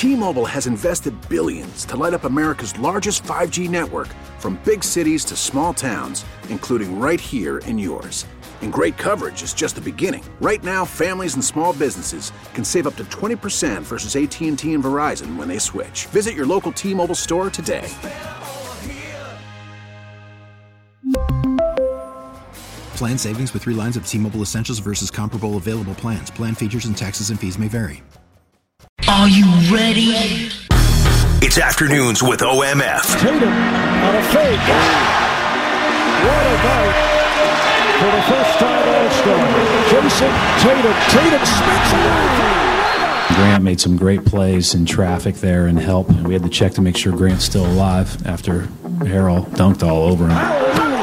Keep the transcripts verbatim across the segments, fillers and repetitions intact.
T-Mobile has invested billions to light up America's largest five G network, from big cities to small towns, including right here in yours. And great coverage is just the beginning. Right now, families and small businesses can save up to twenty percent versus A T and T and Verizon when they switch. Visit your local T-Mobile store today. Plan savings with three lines of T-Mobile Essentials versus comparable available plans. Plan features and taxes and fees may vary. Are you ready? It's Afternoons with O M F. Tatum on a fake. What a night for the first time All-Star. Jason Tatum. Tatum spits it. Grant made some great plays in traffic there and help. We had to check to make sure Grant's still alive after Harrell dunked all over him.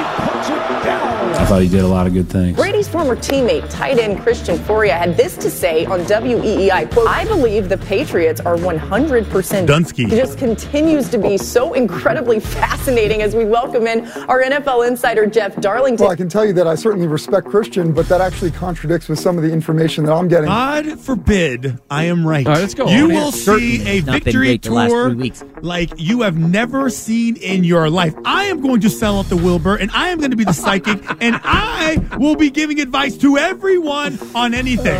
I thought he did a lot of good things. Brady's former teammate, tight end Christian Fauria, had this to say on W E E I, quote, I believe the Patriots are one hundred percent. Dunsky. It just continues to be so incredibly fascinating as we welcome in our N F L insider, Jeff Darlington. Well, I can tell you that I certainly respect Christian, but that actually contradicts with some of the information that I'm getting. God forbid I am right. All right, let's go. You on will see a victory tour like you have never seen in your life. I am going to sell out the Wilbur, and I am going to be the psychic, and I will be giving advice to everyone on anything.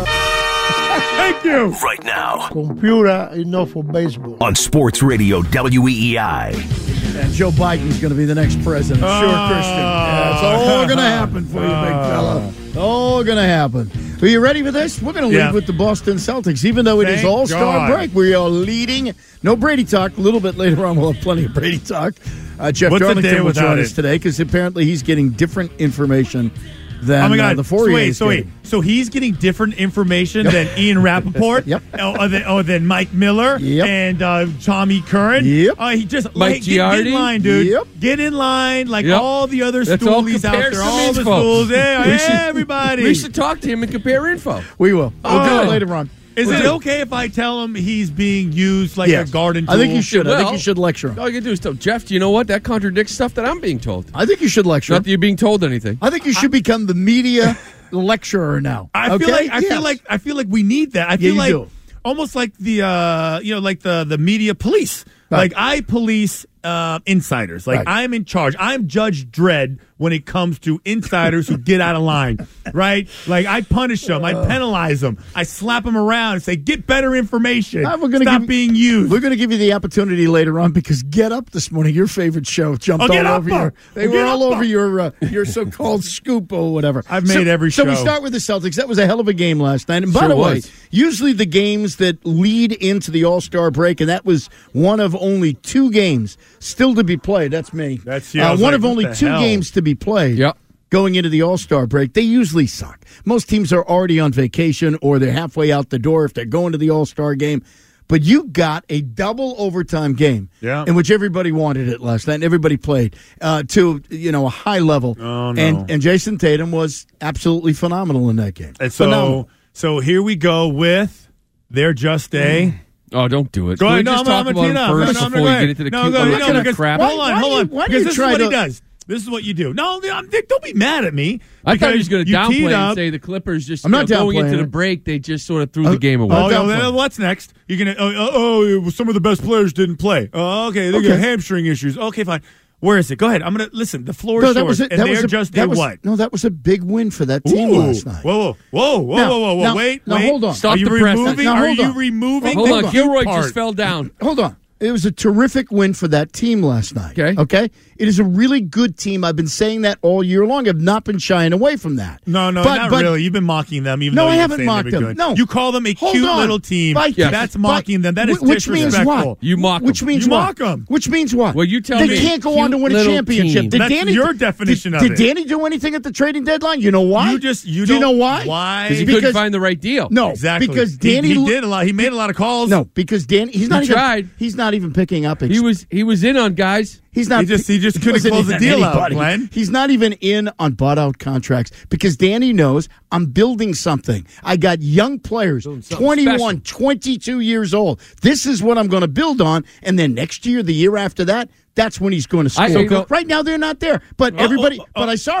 Thank you. Right now. Computer enough for baseball. On Sports Radio W E E I. And Joe Biden's going to be the next president. Uh, sure, Christian. Yeah, it's all going to happen for you, big fella. All going to happen. Are you ready for this? We're going to yeah. lead with the Boston Celtics. Even though it Thank is All-Star God. break, we are leading. No Brady talk. A little bit later on, we'll have plenty of Brady talk. Uh, Jeff What's Darlington will join it? us today because apparently he's getting different information than oh my God. uh, the Fourier so wait, is so getting. wait, so he's getting different information than Ian Rappaport, yep. oh, than, oh, than Mike Miller, yep. and uh, Tommy Curran. Yep. Uh, he just Mike like, get, get in line, dude. Yep. Get in line like Yep. all the other That's all stoolies out there. comparison All the info. schools. Hey, We hey, should- everybody. We should talk to him and compare info. We will. We'll Oh. do it later on. Is we'll it do okay if I tell him he's being used like Yes. a garden tool? I think you should. I think Well, you should lecture him. All you can do is tell Jeff, do you know what? That contradicts stuff that I'm being told. I think you should lecture Not him. that you're being told anything. I think you should become the media lecturer now. I okay? feel like I Yes. feel like I feel like we need that. I Yeah, feel you like do. almost like the uh, you know like the the media police. Right. Like I police uh, insiders. Like Right. I'm in charge. I'm Judge Dredd when it comes to insiders who get out of line. Right? Like I punish them. I penalize them. I slap them around and say, "Get better information. Uh, we're gonna Stop give- being used." We're going to give you the opportunity later on because Get Up this morning, your favorite show, jumped Oh, Get all Up, over your. They oh, were Get all Up. over your uh, your so-called scoop or whatever. I've made so, every So we show. start with the Celtics. That was a hell of a game last night. And by Sure the way, was. usually the games that lead into the All-Star break, and that was one of only two games still to be played. That's me. That's you. I Uh, was one like, of what only the two hell? games to be played. Yep. Going into the All-Star break, they usually suck. Most teams are already on vacation or they're halfway out the door if they're going to the All-Star game. But you got a double overtime game Yeah. in which everybody wanted it last night and everybody played uh, to you know a high level. Oh, no. And and Jason Tatum was absolutely phenomenal in that game. And so phenomenal. so here we go with they're just a. Oh, don't do it. Go Can we ahead. No, just I'm, talk I'm about gonna him tee it up. first No, no, before I'm we gonna- get into the no, cute go, little no, kind of because- crap? Why- Hold on, why hold do you- on. why do Because you this is try what to- he does. This is what you do. No, I'm, don't be mad at me. I thought he because was going to you downplay teed and up- say the Clippers just I'm not you know, going downplaying into the it. break, they just sort of threw Oh, the game away. Oh, I'm yeah, down for well, it. what's next? You're gonna oh, oh, oh well, some of the best players didn't play. Oh, okay, they got Okay. hamstring issues. Okay, fine. Where is it? Go ahead. I'm gonna listen. The floor No, is that yours, was a, and that they're was a, just that a was, what? No, that was a big win for that team Ooh. last night. Whoa, whoa, whoa, whoa, Now- whoa, whoa, now- wait, now wait. hold on. Stop Are you the press. removing? Now, are hold you on. removing? Hold the on, cute Gilroy part? just fell down. Hold on. It was a terrific win for that team last night. Okay. Okay. It is a really good team. I've been saying that all year long. I've not been shying away from that. No, no, But- not but- really. You've been mocking them, even No, though I you've haven't been saying mocked they've been them. good. No. You call them a Hold cute on. little team. By- Yes. That's by- mocking them. That is wh- which means disrespectful. what? You mock Which them. means You what? mock 'em. Which means what? Well, you tell they me. They can't go on to Cute win a little championship. team. Did That's Danny, your did- definition did, of did it. Danny do anything at the trading deadline? You know why? You just you do you know don't- why? Why? Because he Because- couldn't find the right deal. No, Exactly. because He- Danny he, did a lot. He made a lot of calls. No, because Danny he's not He even tried. he's not even picking up. Ex- He was he was in on guys. He's not. He just- he just couldn't wasn't close the in deal out, anybody. Glenn. He's not even in on bought out contracts because Danny knows I'm building something. I got young players, twenty-one, twenty-two years old. This is what I'm going to build on, and then next year, the year after that, that's when he's going to score. I- so go- right now, they're not there, but Oh, everybody. oh, oh. But I saw it.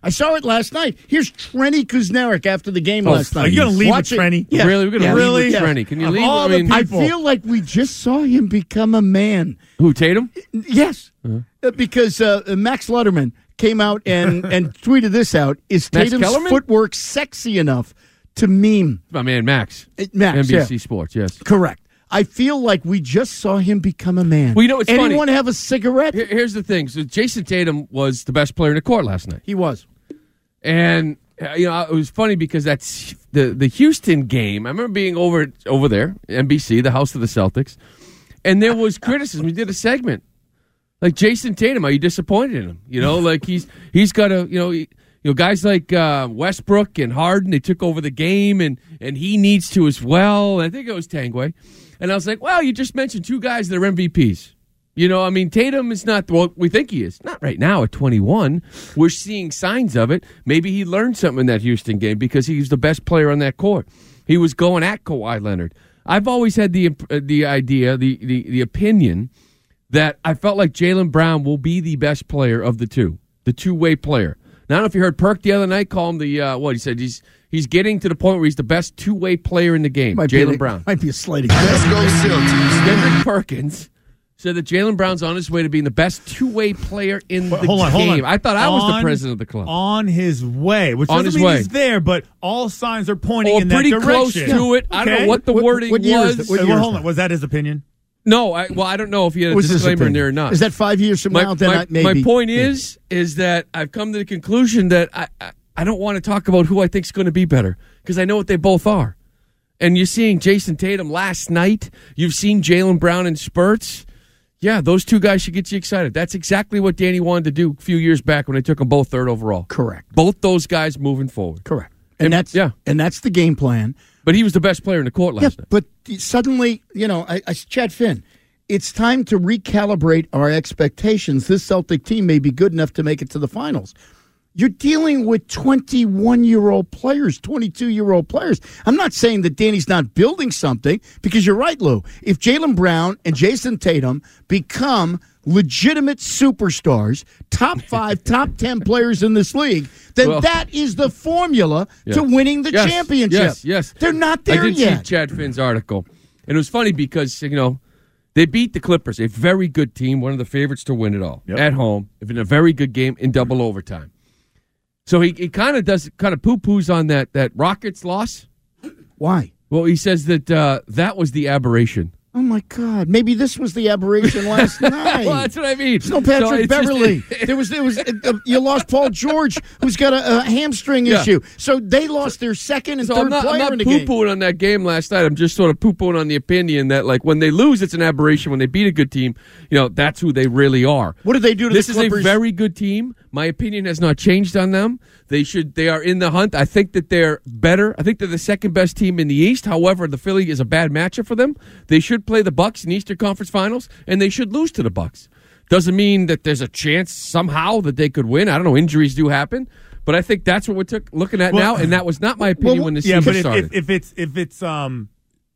I saw it last night. Here's Trenny Kuznarek after the game oh, last night. Are you going to leave Watch with Trenny? Yeah. Really? We're going to yeah. leave really? with Yeah. Trenny. Can you Of leave? all I the mean, people- I feel like we just saw him become a man. who, Tatum? Yes, Uh-huh. uh, because uh, Max Lutterman came out and, and tweeted this out. Is Max Tatum's Kellerman? footwork sexy enough to meme? My man, Max. Uh, Max, N B C yeah. Sports, yes. Correct. I feel like we just saw him become a man. Well, you know, it's Anyone funny. have a cigarette? Here- Here's the thing. So Jason Tatum was the best player in the court last night. He was. And uh, you know, it was funny because that's the the Houston game. I remember being over over there, N B C, the house of the Celtics, and there was criticism. We did a segment like Jason Tatum. Are you disappointed in him? You know, like he's he's got a you know he, you know guys like uh, Westbrook and Harden. They took over the game, and and he needs to as well. I think it was Tangway, and I was like, well, you just mentioned two guys that are M V Ps. You know, I mean, Tatum is not what we think he is. Not right now at twenty-one. We're seeing signs of it. Maybe he learned something in that Houston game because he's the best player on that court. He was going at Kawhi Leonard. I've always had the uh, the idea, the, the, the opinion that I felt like Jaylen Brown will be the best player of the two, the two-way player. Now, I don't know if you heard Perk the other night call him the, uh, what he said, he's he's getting to the point where he's the best two-way player in the game, Jaylen Brown. Might be a slight Let's go Celtics. Kendrick Perkins said that Jaylen Brown's on his way to being the best two-way player in the hold on, game. hold on. I thought I was On- the president of the club. On his way, which On doesn't his mean way. he's there, but all signs are pointing Or in that pretty direction. close to it. I don't know what the What- wording what year is was. it? What Uh, year well, is hold that? on. Was that his opinion? No, I, well, I don't know if he had a What's his disclaimer in opinion? there or not. Is that five years from my, now? Then my, I, maybe. my point is, is that I've come to the conclusion that I, I, I don't want to talk about who I think is going to be better because I know what they both are. And you're seeing Jason Tatum last night. You've seen Jaylen Brown in spurts. Yeah, those two guys should get you excited. That's exactly what Danny wanted to do a few years back when they took them both third overall. Correct. Both those guys moving forward. Correct. And, And- that's yeah. and that's the game plan. But he was the best player in the court last Yeah, night. but suddenly, you know, I, I Chad Finn, it's time to recalibrate our expectations. This Celtic team may be good enough to make it to the finals. You're dealing with twenty-one-year-old players, twenty-two-year-old players. I'm not saying that Danny's not building something, because you're right, Lou. If Jaylen Brown and Jason Tatum become legitimate superstars, top five, top ten players in this league, then Well, that is the formula yeah. to winning the Yes, championship. Yes, yes. They're not there I did yet. see Chad Finn's article. And it was funny because, you know, they beat the Clippers, a very good team, one of the favorites to win it all, Yep. at home, in a very good game in double overtime. So he, he kind of does kind of poo-poos on that, that Rockets loss. Why? Well, he says that uh, that was the aberration. Oh, my God. Maybe this was the aberration last night. Well, that's what I mean. There's no Patrick So it's just- Beverly. there was, there was. Uh, uh, you lost Paul George, who's got a, a hamstring Yeah. issue. So they lost their second and So third I'm not, player I'm not in the game. poo-pooing on that game last night. I'm just sort of poo-pooing on the opinion that, like, when they lose, it's an aberration. When they beat a good team, you know, that's who they really are. What did they do to This the is a Clippers? very good team. My opinion has not changed on them. They should. They are in the hunt. I think that they're better. I think they're the second best team in the East. However, the Philly is a bad matchup for them. They should play the Bucks in the Eastern Conference Finals, and they should lose to the Bucks. Doesn't mean that there's a chance somehow that they could win. I don't know. Injuries do happen. But I think that's what we're took, looking at Well, now, and that was not my opinion well, when the Yeah, season but if, started. if, if it's if it's um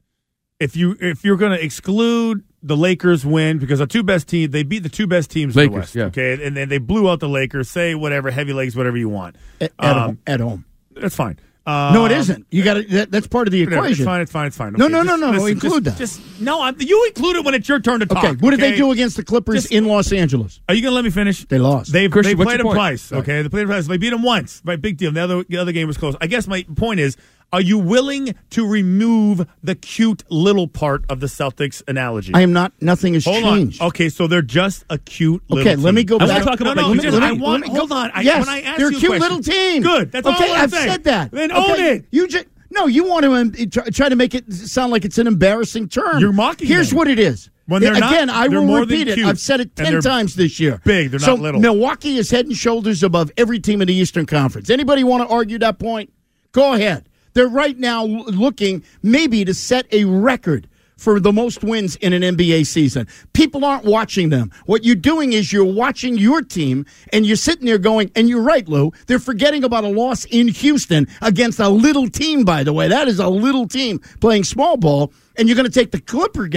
if you if you're going to exclude the Lakers win because the two best teams they beat the two best teams in Lakers, the West, yeah. okay, and then they blew out the Lakers. Say whatever, heavy legs, whatever you want. At, at Um, home. At home. That's fine. Um, No, it isn't. You got to. That, that's part of the whatever, equation. It's fine. It's fine. It's fine. No, Okay, no, no, just no, listen, include just, that. Just no. I'm, you include it when it's your turn to talk. Okay. What did they okay? do against the Clippers Just- in Los Angeles? Are you going to let me finish? They lost. They Christian, they what's played your them point? twice. Okay, they played them twice. They beat them once. Right, big deal. The other the other game was close. I guess my point is, are you willing to remove the cute little part of the Celtics analogy? I am not. Nothing has Hold changed. on. Okay, so they're just a cute little Okay, let me team. go I back. want to talk about No, no, no, no, just, let me- I want, let me go- hold on. I, yes, when I ask they're a you cute question- little team. Good. That's okay, all I'm I've saying. said that. Then okay, own it. You just no. You want to um, try, try to make it sound like it's an embarrassing term. You're mocking Here's them. what it is. When they're not- Again, I they're will more than repeat it. cute, I've said it and ten they're times this year. big, they're so not little. Milwaukee is head and shoulders above every team in the Eastern Conference. Anybody want to argue that point? Go ahead. They're right now looking maybe to set a record for the most wins in an N B A season. People aren't watching them. What you're doing is you're watching your team, and you're sitting there going, and you're right, Lou, they're forgetting about a loss in Houston against a little team, by the way. That is a little team playing small ball, and you're going to take the Clipper game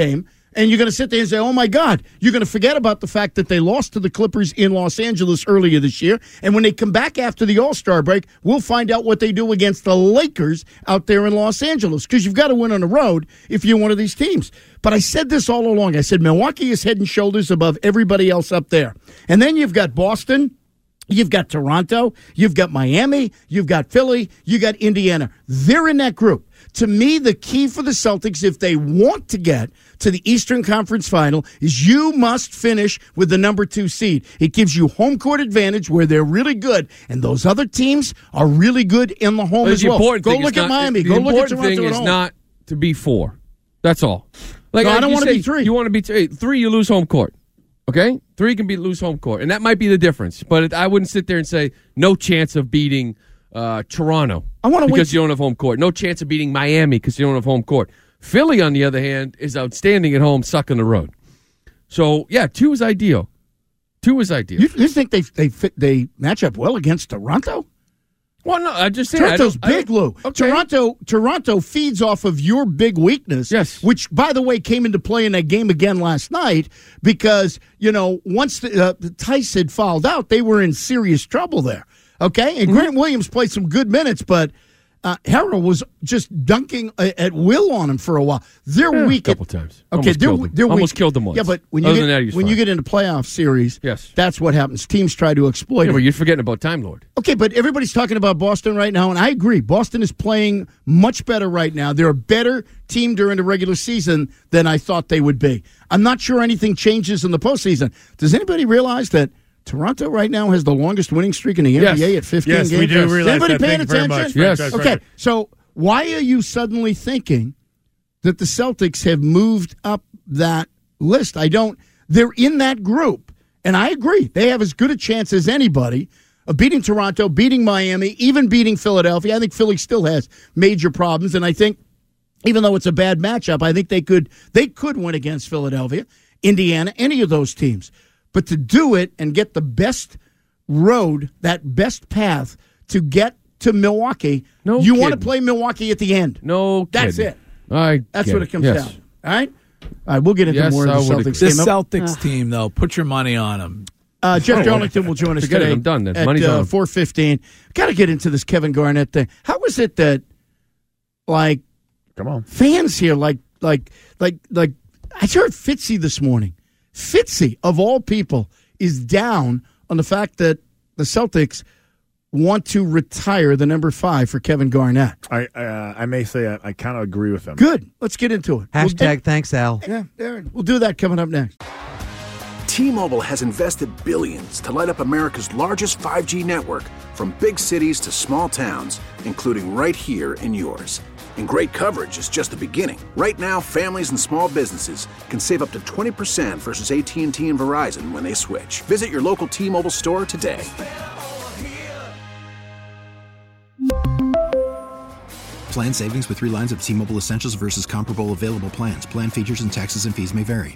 And you're going to sit there and say, oh, my God, you're going to forget about the fact that they lost to the Clippers in Los Angeles earlier this year. And when they come back after the All-Star break, we'll find out what they do against the Lakers out there in Los Angeles, because you've got to win on the road if you're one of these teams. But I said this all along. I said Milwaukee is head and shoulders above everybody else up there. And then you've got Boston. You've got Toronto. You've got Miami. You've got Philly. You got Indiana. They're in that group. To me, the key for the Celtics, if they want to get to the Eastern Conference Final, is you must finish with the number two seed. It gives you home court advantage where they're really good, and those other teams are really good in the home But as the well. important Go thing look is at not- Miami. The Go look at important Toronto thing at is home. not to be four. That's all. Like No, I like don't you wanna say, be three. You want to be three. Three, you lose home court. Okay, three can be lose home court, and that might be the difference. But it, I wouldn't sit there and say no chance of beating uh, Toronto. I wanna because wait- you don't have home court. No chance of beating Miami because you don't have home court. Philly, on the other hand, is outstanding at home, sucking the road. So yeah, two is ideal. Two is ideal. You, you think they they fit, they match up well against Toronto? Well, no, I just saying. Toronto's I don't- I big, don't- Lou. Okay. Toronto, Toronto feeds off of your big weakness. Yes. Which, by the way, came into play in that game again last night because, you know, once the, uh, Tice had fouled out, they were in serious trouble there. Okay? And Mm-hmm. Grant Williams played some good minutes, but uh, Harrell was just dunking a, at will on him for a while. They're Yeah, weak. a couple at, times. Okay, Almost they're, killed him. they're weak. Almost killed him once. Yeah, but when you, Other get, than that, he was when you fine. get into playoff series, Yes. that's what happens. Teams try to exploit Yeah, it. but you're forgetting about Time Lord. Okay, but everybody's talking about Boston right now, and I agree. Boston is playing much better right now. They're a better team during the regular season than I thought they would be. I'm not sure anything changes in the postseason. Does anybody realize that Toronto right now has the longest winning streak in the N B A Yes. at fifteen Yes, games? we do Is realize anybody that. paying Thank you very attention? much, Yes. franchise Okay, record. so why are you suddenly thinking that the Celtics have moved up that list? I don't. They're in that group, and I agree. They have as good a chance as anybody of beating Toronto, beating Miami, even beating Philadelphia. I think Philly still has major problems, and I think even though it's a bad matchup, I think they could they could win against Philadelphia, Indiana, any of those teams. But to do it and get the best road, that best path to get to Milwaukee, No you want to kidding. play Milwaukee at the end. No, That's kidding. it. I That's get what it comes yes. down. All right? All right, we'll get into Yes, more I of the would Celtics agree. game. This Celtics team, though, put your money on them. Uh, Jeff Oh, Darlington will join us forget it. today I'm done then. at Money's uh, on. four fifteen. Got to get into this Kevin Garnett thing. How is it that, like, Come on. fans here, like, like, like, like, I heard Fitzy this morning. Fitzy, of all people, is down on the fact that the Celtics want to retire the number five for Kevin Garnett. I uh, I may say I, I kind of agree with him. Good. Let's get into it. Hashtag We'll, thanks, Al. yeah, Darren. We'll do that coming up next. T-Mobile has invested billions to light up America's largest five G network, from big cities to small towns, including right here in yours. And great coverage is just the beginning. Right now, families and small businesses can save up to twenty percent versus A T and T and Verizon when they switch. Visit your local T-Mobile store today. Plan savings with three lines of T-Mobile Essentials versus comparable available plans. Plan features and taxes and fees may vary.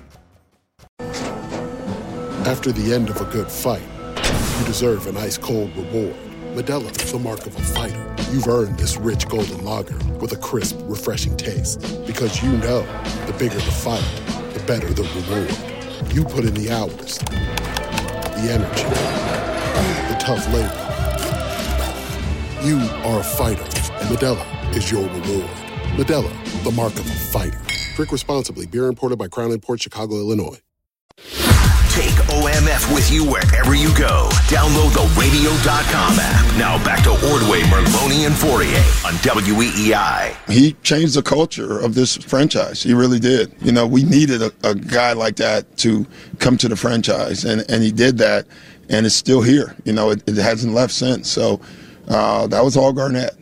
After the end of a good fight, you deserve an ice-cold reward. Modelo is the mark of a fighter. You've earned this rich golden lager with a crisp, refreshing taste. Because you know, the bigger the fight, the better the reward. You put in the hours, the energy, the tough labor. You are a fighter, and Modelo is your reward. Modelo, the mark of a fighter. Drink responsibly. Beer imported by Crown Imports, Chicago, Illinois. Take O M F with you wherever you go. Download the radio dot com app. Now back to Ordway, Merloni, and Fourier on W E E I. He changed the culture of this franchise. He really did. You know, we needed a, a guy like that to come to the franchise, and, and he did that, and it's still here. You know, it, it hasn't left since. So uh, that was all Garnett.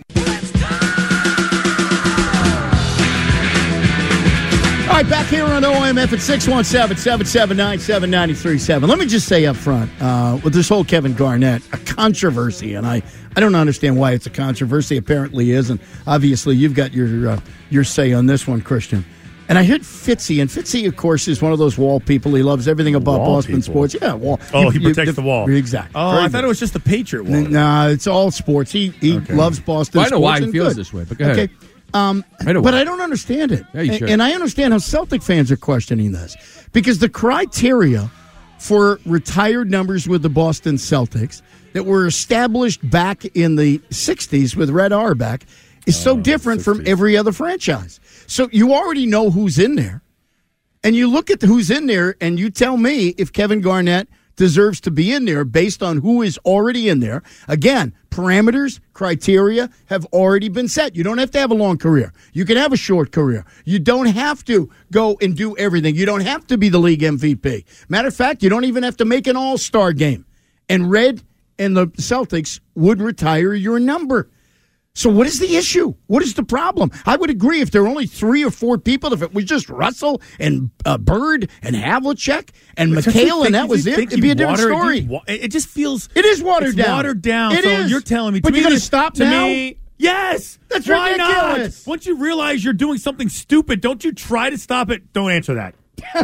All right, back here on O M F at six one seven, seven seven nine, seven nine three seven. Let me just say up front, uh, with this whole Kevin Garnett, a controversy, and I, I don't understand why it's a controversy. Apparently is, and obviously you've got your uh, your say on this one, Christian. And I heard Fitzy, and Fitzy, of course, is one of those wall people. He loves everything about Wall Boston people? sports. Yeah, wall. Oh, You- he you- protects the wall. Exactly. Oh, Very I thought good. it was just the Patriot wall. No, it's all sports. He he Okay. loves Boston Well, I know sports. why he and feels good. this way, but go ahead. Okay. Um, but I don't understand it. Yeah, you and, should. and I understand how Celtic fans are questioning this. Because the criteria for retired numbers with the Boston Celtics that were established back in the sixties with Red Auerbach is so different from every other franchise. So you already know who's in there. And you look at who's in there, and you tell me if Kevin Garnett deserves to be in there based on who is already in there. Again, parameters, criteria have already been set. You don't have to have a long career. You can have a short career. You don't have to go and do everything. You don't have to be the league M V P. Matter of fact, you don't even have to make an all-star game. And Red and the Celtics would retire your number. So what is the issue? What is the problem? I would agree if there were only three or four people, if it was just Russell and uh, Bird and Havlicek and McHale and that was it, it'd be a different story. It just feels... It is watered down. watered down. It so is. You're telling me... But to you're me, going to stop to now? Me, yes! That's Why ridiculous. not? Once you realize you're doing something stupid, don't you try to stop it? Don't answer that.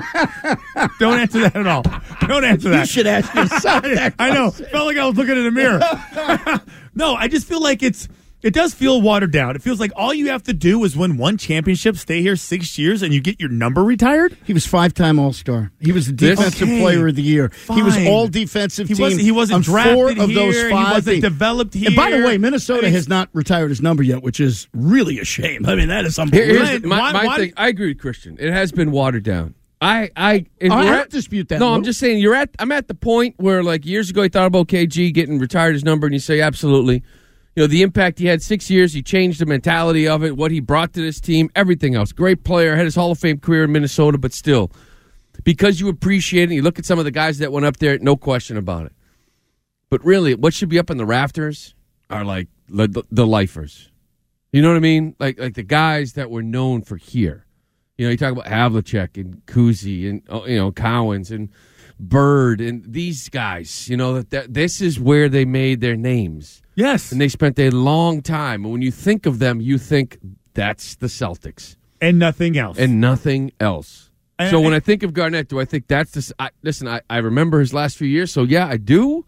Don't answer that at all. Don't answer that. You should ask yourself that I know. Felt like I was looking in a mirror. No, I just feel like it's... It does feel watered down. It feels like all you have to do is win one championship, stay here six years, and you get your number retired? He was five-time All-Star. He was the Defensive Okay. Player of the Year. Fine. He was all-defensive He team wasn't- he wasn't on drafted four of here. those He five. wasn't things. developed And by the here. way, Minnesota I mean- has not retired his number yet, which is really a shame. I mean, that is Here- unbelievable. here's the- my Why- my why- thing. I agree with Christian. It has been watered down. I I and I we're don't at- dispute that, No, Lou. I'm just saying you're at. I'm at the point where like years ago, you thought about K G getting retired his number, and you say absolutely. You know, the impact he had six years, he changed the mentality of it, what he brought to this team, everything else. Great player, had his Hall of Fame career in Minnesota, but still, because you appreciate it, you look at some of the guys that went up there, no question about it. But really, what should be up in the rafters are like the, the lifers. You know what I mean? Like like the guys that were known for here. You know, you talk about Havlicek and Kuzi and, you know, Cowens and Bird and these guys. You know, that, that this is where they made their names. Yes. And they spent a long time. And when you think of them, you think that's the Celtics. And nothing else. And nothing else. And- so when I think of Garnett, do I think that's the... I, listen, I, I remember his last few years, so yeah, I do.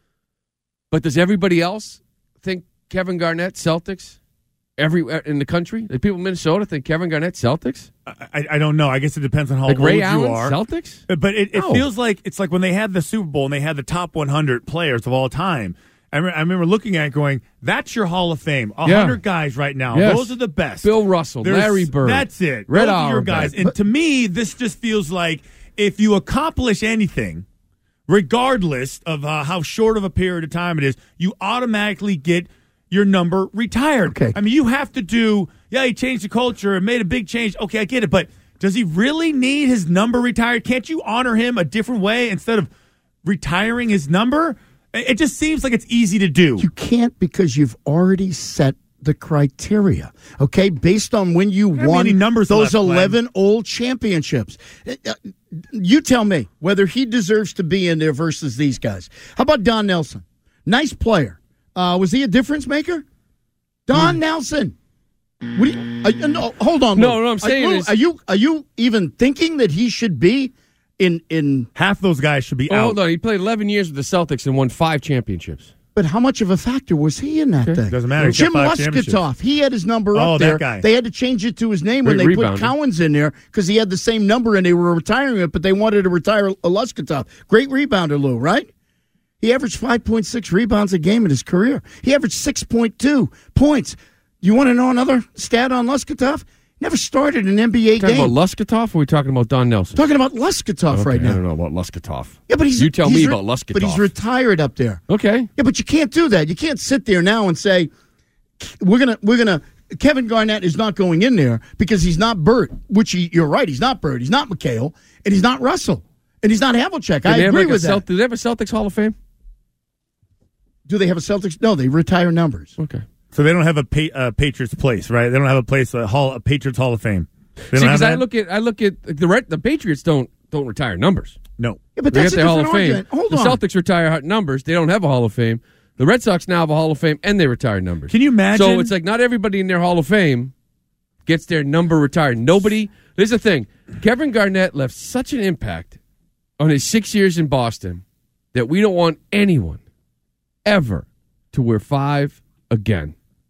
But does everybody else think Kevin Garnett, Celtics? Every in the country? The people in Minnesota think Kevin Garnett, Celtics? I, I don't know. I guess it depends on how Like old Ray you Allen, are. Celtics? But it, it No. feels like it's like when they had the Super Bowl and they had the top one hundred players of all time. I, re- I remember looking at it going, that's your Hall of Fame. one hundred Yeah. guys right now. Yes. Those are the best. Bill Russell, There's- Larry Bird. That's it. Red Those are your Auerbach. guys. And to me, this just feels like if you accomplish anything, regardless of uh, how short of a period of time it is, you automatically get your number retired. Okay. I mean, you have to do, yeah, he changed the culture and made a big change. Okay, I get it. But does he really need his number retired? Can't you honor him a different way instead of retiring his number? It just seems like it's easy to do. You can't because you've already set the criteria, okay, based on when you How won many numbers those left, Glenn? eleven old championships. Uh, uh, You tell me whether he deserves to be in there versus these guys. How about Don Nelson? Nice player. Uh, was he a difference maker? Don Hmm. Nelson. What do you, uh, no, hold on. No, Lou. no, I'm saying are, Lou, is- are you are you even thinking that he should be in in? Half those guys should be Oh, out. hold on. He played eleven years with the Celtics and won five championships. But how much of a factor was he in that thing? Doesn't matter. He's Jim got five championships. Luskatoff, he had his number Oh, up that there. guy. They had to change it to his name when Great they rebounder. put Cowens in there because he had the same number and they were retiring it, but they wanted to retire a Luskatoff. Great rebounder, Lou, right? He averaged five point six rebounds a game in his career. He averaged six point two points. You want to know another stat on Luskatoff? Never started an N B A Talking game. about Luskatoff, or are we talking about Don Nelson? Talking about Luskatoff Okay, right I now. don't know about Luskatoff. Yeah, but he's you tell he's me re- about Luskatoff. But he's retired up there. Okay. Yeah, but you can't do that. You can't sit there now and say we're gonna we're gonna Kevin Garnett is not going in there because he's not Burt. Which he, you're right, he's not Burt. He's not McHale, and he's not Russell, and he's not Havlicek. Do I they have agree like a with Celt- that. Do they have a Celtics Hall of Fame? Do they have a Celtics? No, they retire numbers. Okay. So they don't have a pa- uh, Patriots place, right? They don't have a place, a Hall, a Patriots Hall of Fame. They See, don't have because I that? look at I look at the Red- the Patriots don't don't retire numbers. No. Yeah, but They that's get a the Hall different of Fame. argument. Hold the on. Celtics retire numbers. They don't have a Hall of Fame. The Red Sox now have a Hall of Fame, and they retire numbers. Can you imagine? So it's like not everybody in their Hall of Fame gets their number retired. Nobody. There's the thing. Kevin Garnett left such an impact on his six years in Boston that we don't want anyone ever to wear five again.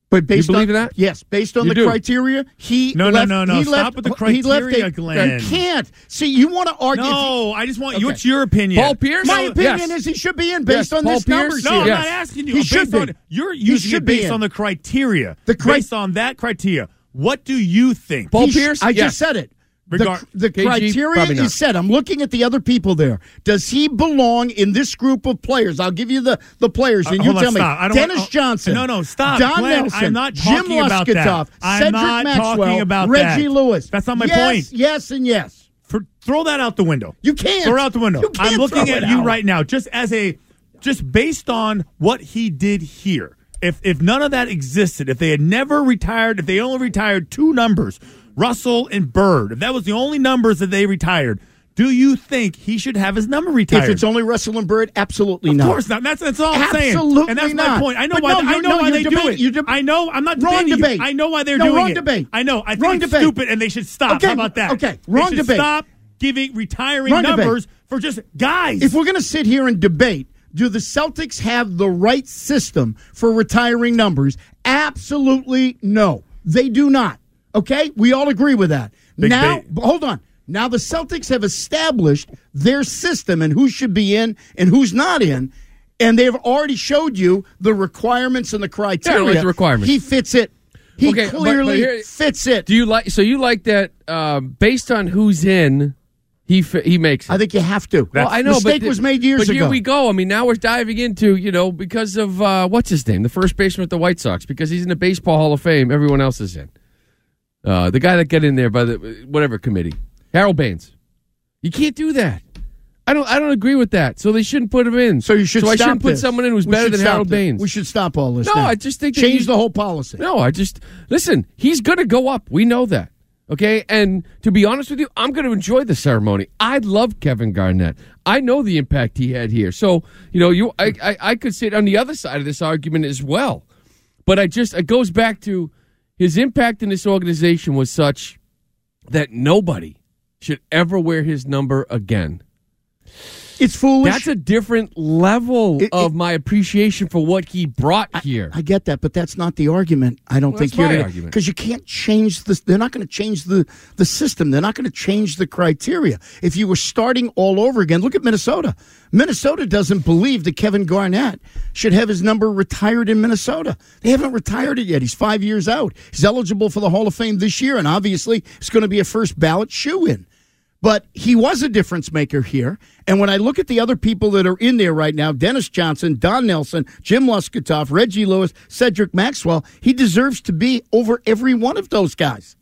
But based you believe on that? Yes, based on You the do. criteria, he No, left, no, no, no. He Stop left, with the he left criteria, a- Glenn. You can't. See, you want to argue. No, I just want Okay. what's your opinion? Paul Pierce? My No, opinion yes. is he should be in based Yes, on Paul this Pierce? numbers No, here. I'm Yes. not asking you. He based should on, be. You're He using should it be based in. on the criteria. The cri- based on that criteria, what do you think? Paul He sh- Pierce? I Yes. just said it. Regard- the the K G, criteria probably not. is set. I'm looking at the other people there. Does he belong in this group of players? I'll give you the, the players, Uh, and you hold on, tell me. stop. I don't Dennis want- oh, Johnson. no, no, stop, Don Glenn, Nelson. I'm not Jim talking about that. Luskatoff. I'm Cedric not Maxwell. talking about Reggie that. Lewis. That's not my yes, point. Yes, and yes. For, throw that out the window. You can't. Throw it out the window. You can't I'm looking throw at it you out. right now, just as a, just based on what he did here. If if none of that existed, if they had never retired, if they only retired two numbers, Russell and Bird, if that was the only numbers that they retired, do you think he should have his number retired? If it's only Russell and Bird, absolutely of not. Of course not. That's that's all I'm saying. Absolutely And that's not. my point. I know But why. no, I you- know no, why you're they do debate- it. you're deb- I know. I'm not Wrong debating you. debate. I know why they're No, doing wrong it. debate. I know. I think Wrong it's debate. stupid, and they should stop. Okay, How about that? okay, They wrong should debate. Stop giving retiring Wrong debate. numbers for just guys. If we're going to sit here and debate, do the Celtics have the right system for retiring numbers? Absolutely no. They do not. Okay? We all agree with that. Big now, ba- hold on. Now the Celtics have established their system and who should be in and who's not in, and they've already showed you the requirements and the criteria. Yeah, like the requirements. He fits it. He Okay, but- but clearly here- fits it. Do you like? So you like that? Um, based on who's in, he fi- he makes it. I think you have to. Well, I know, Mistake but was made years but ago. here we go. I mean, now we're diving into, you know, because of uh, what's his name, the first baseman at the White Sox, because he's in the Baseball Hall of Fame. Everyone else is in. Uh, the guy that got in there by the whatever committee, Harold Baines. You can't do that. I don't. I don't agree with that. So they shouldn't put him in. So you should. So I stop shouldn't put this. someone in who's We better should than stop Harold this. Baines. We should stop all this. No, now. I just think that change you- the whole policy. No, I just listen. He's going to go up. We know that. Okay, and to be honest with you, I'm going to enjoy the ceremony. I love Kevin Garnett. I know the impact he had here. So you know, you I I, I could sit on the other side of this argument as well. But I just it goes back to his impact in this organization was such that nobody should ever wear his number again. It's foolish. That's a different level It- of it- my appreciation for what he brought here. I get that, but that's not the argument. I don't Well, think that's you're my gonna, argument. because you can't change this. They're not going to change the the system. They're not going to change the criteria. If you were starting all over again, look at Minnesota. Minnesota doesn't believe that Kevin Garnett should have his number retired in Minnesota. They haven't retired it yet. He's five years out. He's eligible for the Hall of Fame this year, and obviously it's going to be a first ballot shoe-in. But he was a difference maker here. And when I look at the other people that are in there right now, Dennis Johnson, Don Nelson, Jim Luskatoff, Reggie Lewis, Cedric Maxwell, he deserves to be over every one of those guys.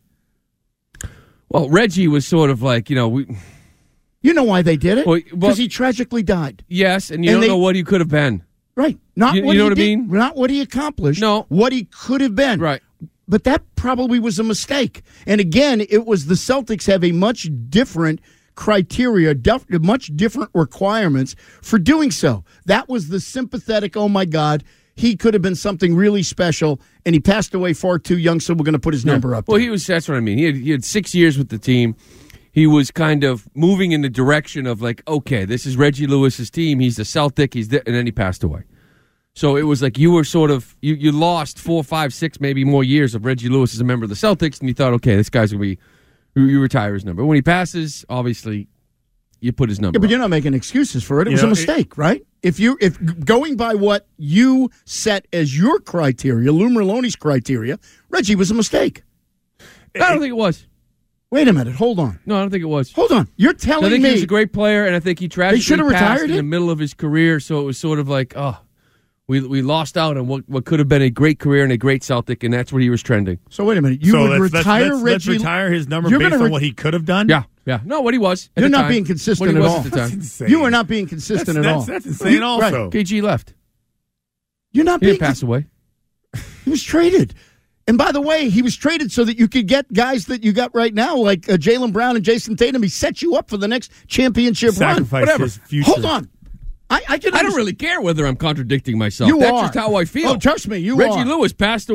Well, Reggie was sort of like, you know, we. You know why they did it? Well, Because well- he tragically died. Yes, and you And don't they- know what he could have been. Right. Not You- what you know he what I did, mean? Not what he accomplished. No. What he could have been. Right. But that probably was a mistake. And again, it was the Celtics have a much different criteria, def- much different requirements for doing so. That was the sympathetic, oh my God, he could have been something really special, and he passed away far too young, so we're going to put his number up. Well, there. he was. That's what I mean. He had, he had six years with the team. He was kind of moving in the direction of like, okay, this is Reggie Lewis's team. He's the Celtic. He's the, and then he passed away. So it was like you were sort of you, you lost four, five, six, maybe more years of Reggie Lewis as a member of the Celtics, and you thought, okay, this guy's gonna be you retire his number. When he passes, obviously, you put his number. Yeah, but up. you're not making excuses for it. It You was know, a mistake, right? If you if going by what you set as your criteria, Lou Merloni's criteria, Reggie was a mistake. I don't think it was. Wait a minute, hold on. No, I don't think it was. Hold on. You're I telling think me he was a great player, and I think he tragically should have passed retired in the him? middle of his career. So it was sort of like, oh, we we lost out on what, what could have been a great career and a great Celtic, and that's where he was trending. So wait a minute. You so would let's, retire let's, let's, Reggie. let's retire his number You're based gonna on re- what he could have done? Yeah, yeah. No, what he was. At You're the not time. being consistent What he at was all. at the time. That's insane. You are not being consistent That's, at that's, all. that's insane You- also. right. K G left. You're not He being. didn't pass away. He was traded. And by the way, he was traded so that you could get guys that you got right now, like uh, Jaylen Brown and Jason Tatum. He set you up for the next championship Sacrifice run. Whatever. his future. Hold on. I, I can. I don't really care whether I'm contradicting myself. You That's are. just how I feel. Oh, trust me, you Reggie are. Lewis passed away.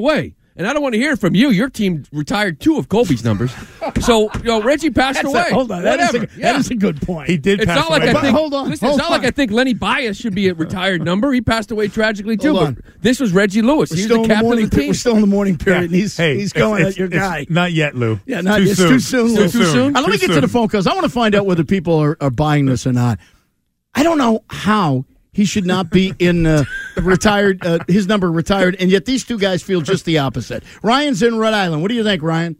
And I don't want to hear from you. Your team retired two of Kobe's numbers. So, you know, Reggie passed That's away. A, hold on. That is, a, yeah. that is a good point. He did it's pass not like away. I think, hold on. Listen, hold it's not on. like I think Lenny Bias should be a retired number. He passed away tragically, too. Hold But on. this was Reggie Lewis. We're He's still the in the captain morning. of the team. We're still in the morning period. And he's Hey, he's going it's, at your it's, guy. Not yet, Lou. Yeah, not too it's soon. too soon. Too Lou. soon. soon? Now, let me Too get to the phone calls. I want to find out whether people are, are buying this or not. I don't know how he should not be in uh, retired, uh, his number retired, and yet these two guys feel just the opposite. Ryan's in Rhode Island. What do you think, Ryan?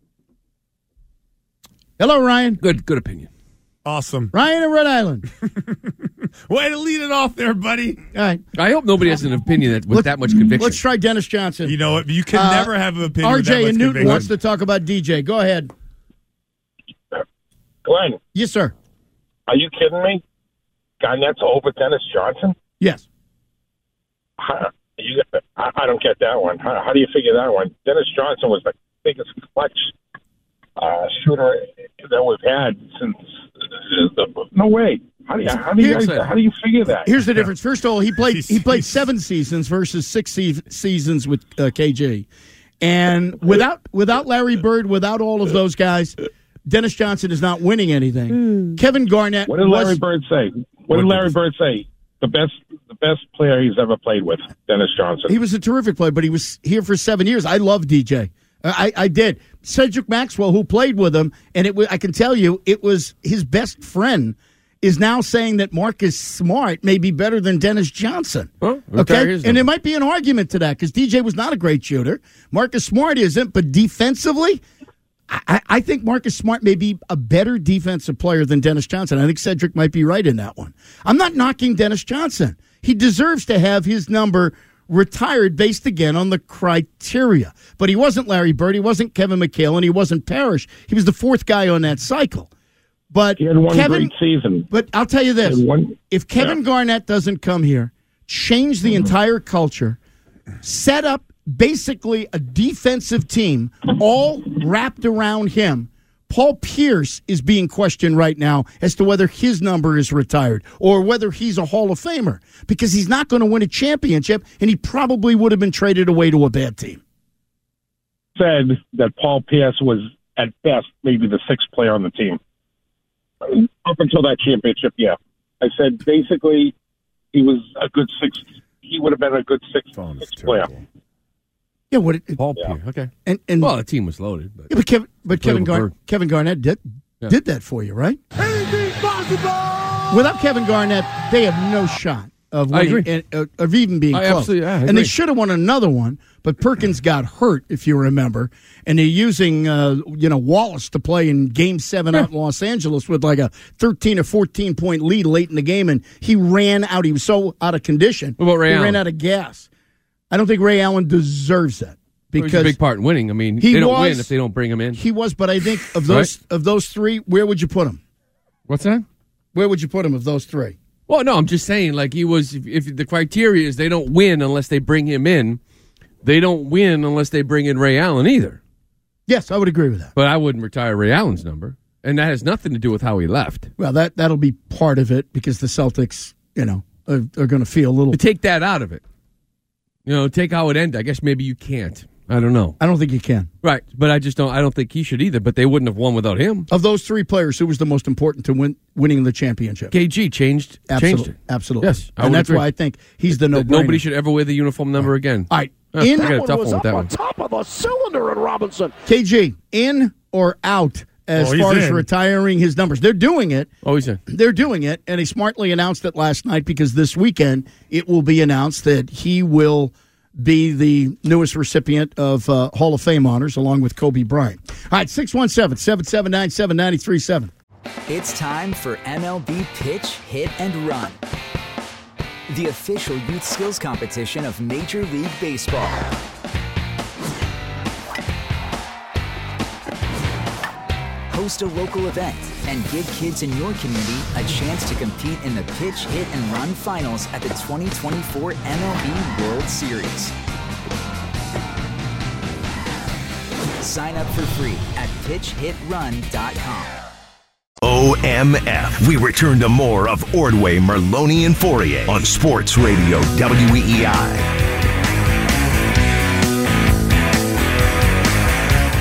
Hello, Ryan. Good, good opinion. Awesome. Ryan in Rhode Island. Way to lead it off there, buddy. All right. I hope nobody has an opinion that with Let's- that much conviction. Let's try Dennis Johnson. You know what? You can Uh, never have an opinion R with that J much in Newton conviction. wants to talk about D J. Go ahead. Glenn, Yes, sir. are you kidding me? Garnett's over Dennis Johnson? Yes. How, you, I, I don't get that one. How, how do you figure that one? Dennis Johnson was the biggest clutch uh, shooter that we've had since. Uh, the, no way. How do you how do you Here's- guys, how do you figure that? Here's the difference. First of all, he played he played seven seasons versus six se- seasons with uh, K G, and without without Larry Bird, without all of those guys, Dennis Johnson is not winning anything. Kevin Garnett. What did Larry was, Bird say? What did Larry Bird say? The best the best player he's ever played with, Dennis Johnson. He was a terrific player, but he was here for seven years. I love D J. I, I did. Cedric Maxwell, who played with him, and it was, I can tell you, it was his best friend, is now saying that Marcus Smart may be better than Dennis Johnson. Well, okay, and there might be an argument to that because D J was not a great shooter. Marcus Smart isn't, but defensively, I, I think Marcus Smart may be a better defensive player than Dennis Johnson. I think Cedric might be right in that one. I'm not knocking Dennis Johnson. He deserves to have his number retired based again on the criteria. But he wasn't Larry Bird, he wasn't Kevin McHale, and he wasn't Parrish. He was the fourth guy on that cycle. But he had one Kevin, great season. But I'll tell you this. One, if Kevin yeah. Garnett doesn't come here, change the entire culture, set up basically a defensive team all wrapped around him, Paul Pierce is being questioned right now as to whether his number is retired or whether he's a Hall of Famer because he's not going to win a championship, and he probably would have been traded away to a bad team. Said that Paul Pierce was, at best, maybe the sixth player on the team. Up until that championship, yeah. I said basically he was a good sixth. He would have been a good sixth, sixth player. Yeah, what it, Paul yeah. Pierce. Okay. And, and well, the team was loaded, but, yeah, but Kevin, but Kevin, with Gar- Bird. Kevin Garnett did Yeah. did that for you, right? Without Kevin Garnett, they have no shot of I winning, agree. and, uh, of even being I close. absolutely- yeah, I and agree. they should have won another one, but Perkins got hurt, if you remember, and they're using uh, you know Wallace to play in Game Seven out in Los Angeles with like a thirteen or fourteen point lead late in the game, and he ran out. He was so out of condition. What about Ray he Allen? ran out of gas. I don't think Ray Allen deserves that. He was Because a big part in winning. I mean, he they don't was- win if they don't bring him in. He was, but I think of those of those three, where would you put him? What's that? Where would you put him of those three? Well, no, I'm just saying, like, he was, if, if the criteria is they don't win unless they bring him in, they don't win unless they bring in Ray Allen either. Yes, I would agree with that. But I wouldn't retire Ray Allen's number. And that has nothing to do with how he left. Well, that, that'll be part of it because the Celtics, you know, are, are going to feel a little. To take that out of it. You know, take how it ended. I guess maybe you can't. I don't know. I don't think you can. Right, but I just don't. I don't think he should either. But they wouldn't have won without him. Of those three players, who was the most important to win, winning the championship? K G changed, Absolutely. changed it. Absolutely. Yes, I and would that's agree. why I think he's the no. Nobody should ever wear the uniform number again. All right, Uh, in I got a tough was one with up that on one. top of the cylinder in Robinson. K G in or out as Oh, he's far as in. retiring his numbers. They're doing it. Oh, he's in. They're doing it, and he smartly announced it last night because this weekend it will be announced that he will be the newest recipient of uh, Hall of Fame honors along with Kobe Bryant. All right, six one seven, seven seven nine, seven nine three seven. It's time for M L B Pitch, Hit, and Run, the official youth skills competition of Major League Baseball. Host a local event and give kids in your community a chance to compete in the Pitch, Hit, and Run finals at the twenty twenty-four M L B World Series. Sign up for free at pitch hit run dot com. O M F. We return to more of Ordway, Merloni, and Fourier on Sports Radio W E E I.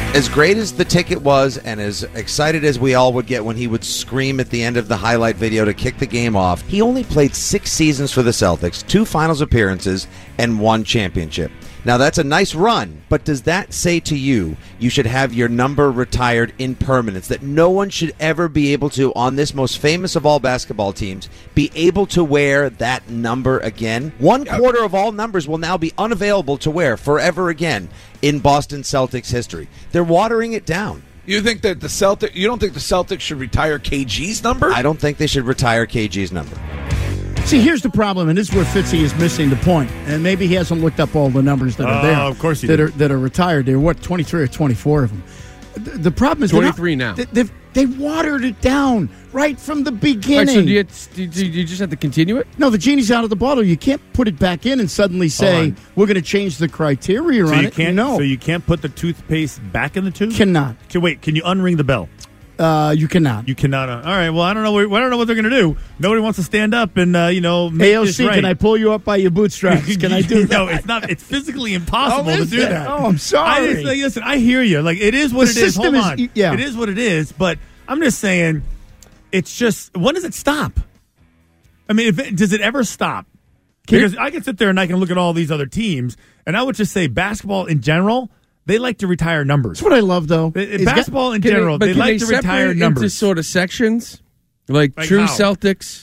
As great as the ticket was and as excited as we all would get when he would scream at the end of the highlight video to kick the game off, he only played six seasons for the Celtics, two finals appearances, and one championship. Now, that's a nice run, but does that say to you you should have your number retired in permanence, that no one should ever be able to, on this most famous of all basketball teams, be able to wear that number again? One quarter of all numbers will now be unavailable to wear forever again in Boston Celtics history. They're watering it down. You think that the Celtic? You don't think the Celtics should retire K G's number? I don't think they should retire K G's number. See, here's the problem, and this is where Fitzy is missing the point. And maybe he hasn't looked up all the numbers that are Oh, there. of course he that did. are that are retired. There are what, twenty-three or twenty-four of them. The, the problem is they're not- twenty-three now. They, they've they watered it down right from the All beginning. right, so do you, do you- do you just have to continue it? No, the genie's out of the bottle. You can't put it back in and suddenly say on. we're going to change the criteria So on you it. can't. No, So you can't put the toothpaste back in the tube. Cannot. Okay, wait. Can you unring the bell? Uh, you cannot. You cannot. Uh, all right. Well, I don't know. What, I don't know what they're going to do. Nobody wants to stand up and uh, you know. Make A O C, this right. can I pull you up by your bootstraps? Can I do that? No, it's not. It's physically impossible Oh, to is do it? that. Oh, I'm sorry. I just, like, listen, I hear you. Like it is what The it is. system Hold is- on. yeah. It is what it is. But I'm just saying, it's just when does it stop? I mean, if it, does it ever stop? Because I can sit there and I can look at all these other teams, and I would just say basketball in general. They like to retire numbers. That's what I love, though. Is basketball in Can general, but they can like to separate retire it numbers. into sort of sections, like, Like true how? Celtics,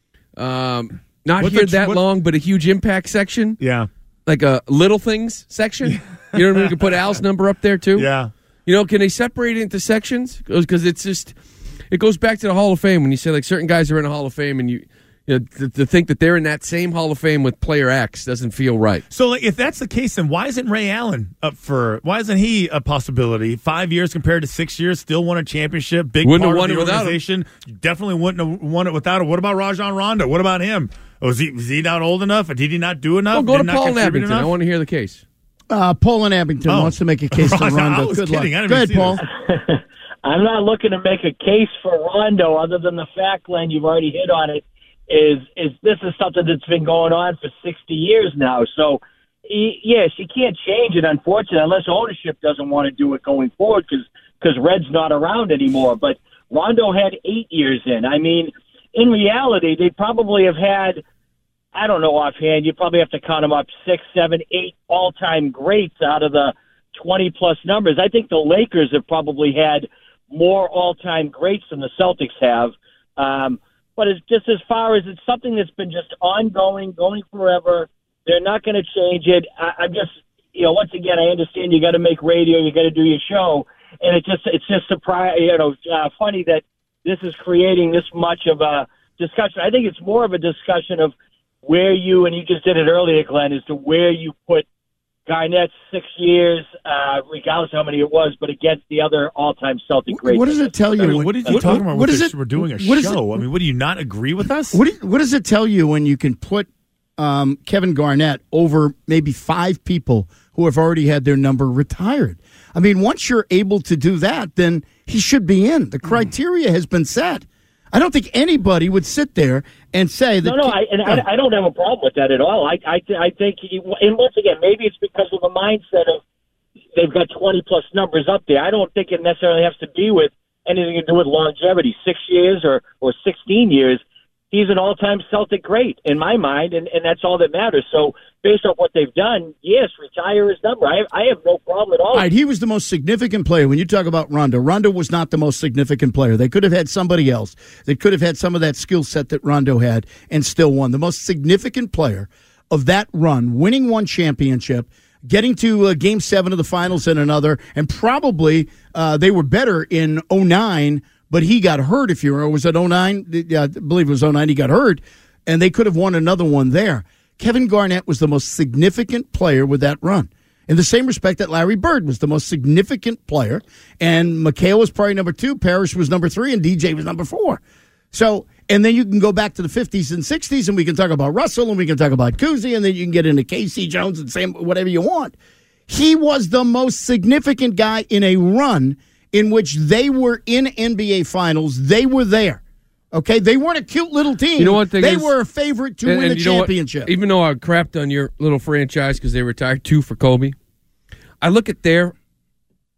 um, not What's here a tr- that what- long, but a huge impact section. Yeah, like a little things section. You know what I mean? You can put Al's number up there too. Yeah. You know, can they separate it into sections? Because it's just, it goes back to the Hall of Fame when you say like certain guys are in the Hall of Fame, and you, you know, to, to think that they're in that same Hall of Fame with player X doesn't feel right. So, like, if that's the case, then why isn't Ray Allen up for? Why isn't he a possibility? Five years compared to six years, still won a championship. Big Wouldn't part have won of the it without him. organization. You definitely wouldn't have won it without him. What about Rajon Rondo? What about him? Was he was he not old enough? Did he not do enough? Well, go Did to not Paul contribute Abington. enough? I want to hear the case. Uh, Paul and Abington Oh. wants to make a case to I Rondo. was Good kidding. luck. I didn't Go ahead, even Paul. see I'm not looking to make a case for Rondo other than the fact, Glenn, you've already hit on it, is is this is something that's been going on for sixty years now. So, he, yes, you can't change it, unfortunately, unless ownership doesn't want to do it going forward because Red's not around anymore. But Rondo had eight years in. I mean, in reality, they probably have had, I don't know offhand, you probably have to count them up, six, seven, eight all-time greats out of the twenty-plus numbers. I think the Lakers have probably had more all-time greats than the Celtics have. Um, but it's just as far as it's something that's been just ongoing, going forever. They're not going to change it. I, I'm just, you know, once again, I understand you got to make radio, you got to do your show, and it just it's just surprise, you know, uh, funny that this is creating this much of a discussion. I think it's more of a discussion of where you, and you just did it earlier, Glenn, as to where you put Garnett's six years, uh, regardless of how many it was, but against the other all-time Celtic greats. What does it tell you? I mean, what did you What- talking about? what with is this? it- We're doing a what is show. it- I mean, what do you not agree with us? What, do- what does it tell you when you can put um, Kevin Garnett over maybe five people who have already had their number retired? I mean, once you're able to do that, then he should be in. The criteria has been set. I don't think anybody would sit there and say that. No, no, I, and I, I don't have a problem with that at all. I, I, I think, he, and once again, maybe it's because of the mindset of they've got twenty plus numbers up there. I don't think it necessarily has to be with anything to do with longevity, six years or, or sixteen years. He's an all-time Celtic great in my mind, and, and that's all that matters. So based on what they've done, yes, retire his number. I, I have no problem at all. All right, he was the most significant player. When you talk about Rondo, Rondo was not the most significant player. They could have had somebody else. They could have had some of that skill set that Rondo had and still won. The most significant player of that run, winning one championship, getting to uh, game seven of the finals in another, and probably uh, they were better in oh nine, but he got hurt, if you remember. Was it oh nine? Yeah, I believe it was oh nine. He got hurt, and they could have won another one there. Kevin Garnett was the most significant player with that run. In the same respect that Larry Bird was the most significant player, and McHale was probably number two, Parrish was number three, and D J was number four. So, and then you can go back to the fifties and sixties, and we can talk about Russell, and we can talk about Cousy, and then you can get into K C Jones and say whatever you want. He was the most significant guy in a run in which they were in N B A Finals. They were there. Okay? They weren't a cute little team. You know what thing They is- were a favorite to And- win and the you know what? championship. Even though I crapped on your little franchise because they retired two for Kobe, I look at their